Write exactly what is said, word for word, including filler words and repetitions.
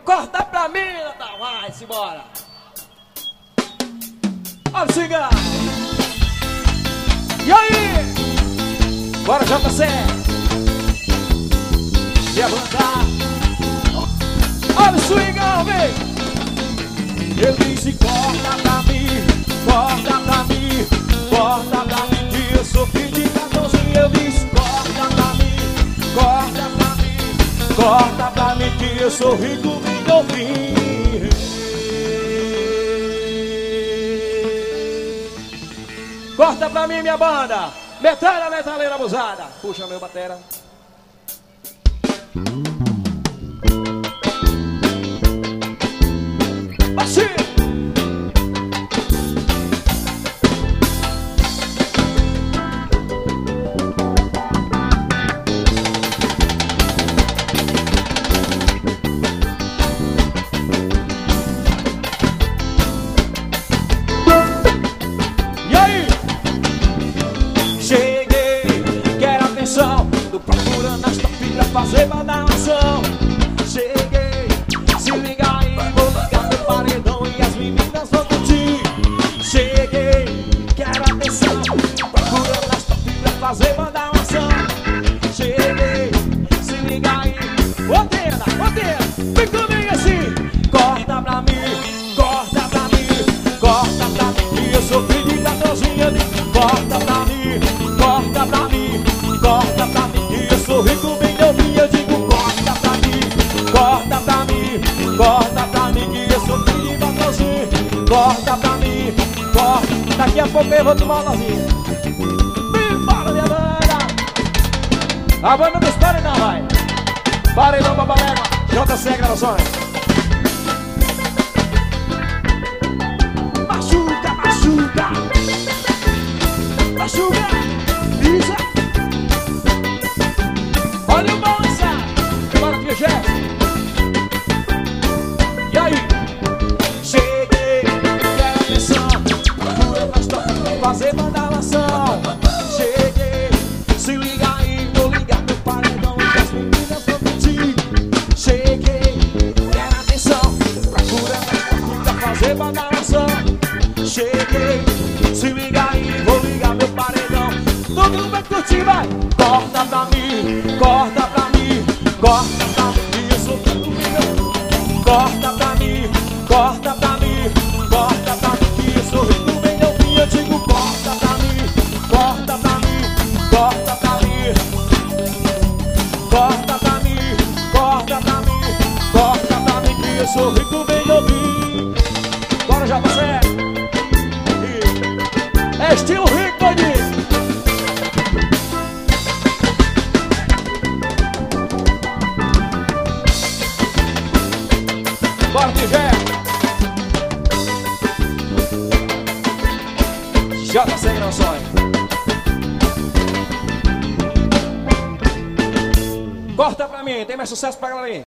Corta pra mim, Natal. Vai-se embora. Olha o cigarro. E aí? Bora, J C. Levantar. Olha o swingão, vem. Eu disse corta pra mim, corta pra mim, corta pra mim, que eu sou filho de quatorze. Eu disse corta pra mim, corta pra mim, corta pra mim, que eu sou rico, me ouvir. Corta pra mim, minha banda. Metalha, metaleira abusada. Puxa meu batera. Baixinho. E aí? Cheguei, quero atenção. Tô procurando esta filha fazer badalação. Cheguei, se liga aí, vou ligar meu paredão e as meninas vão curtir. Cheguei, quero atenção. Tô procurando esta filha fazer badalação. Cheguei, se liga aí. Ô Tena, ô Tena, vem comigo assim. Corta pra mim, corta pra mim, corta pra mim, que eu sou filho de quatorzinha. Corta pra mim, corta pra mim, corta pra mim, que eu sou rico, bem novinho. Eu digo corta pra mim, corta pra mim, corta pra mim, que eu sou filho de quatorzinha. Corta pra mim, corta. Daqui a pouco eu vou tomar uma nozinha. Embora, minha banda. A banda não espere não, vai. Para aí não, babalégua. J C Gravações. Machuca, machuca. Machuca. Isso. Olha o moça. Bora, Tia Jéssica. E aí? Cheguei, quero atenção. Procura mais top, fazer badalação. Cheguei, se liga aí, vou ligar meu paredão e as meninas vão curtir. Cheguei, quero atenção. Procura mais top pra fazer badalação. Cheguei, se liga aí, vou ligar meu paredão. Todo mundo vai curtir, vai. Corta pra mim, corta pra mim, corta pra mim, eu sou tudo meu. Corta pra mim, corta pra mim, corta pra mim, que eu sou rico, bem novinho. Eu digo corta pra mim, corta pra mim, corta pra mim, corta pra mim, corta pra mim, corta pra mim, que eu sou rico, bem novinho. Bora já, você. É estilo rico, doidinho. Bora, Tigé. J C Gravações. Corta pra mim, tem mais sucesso pra galera aí.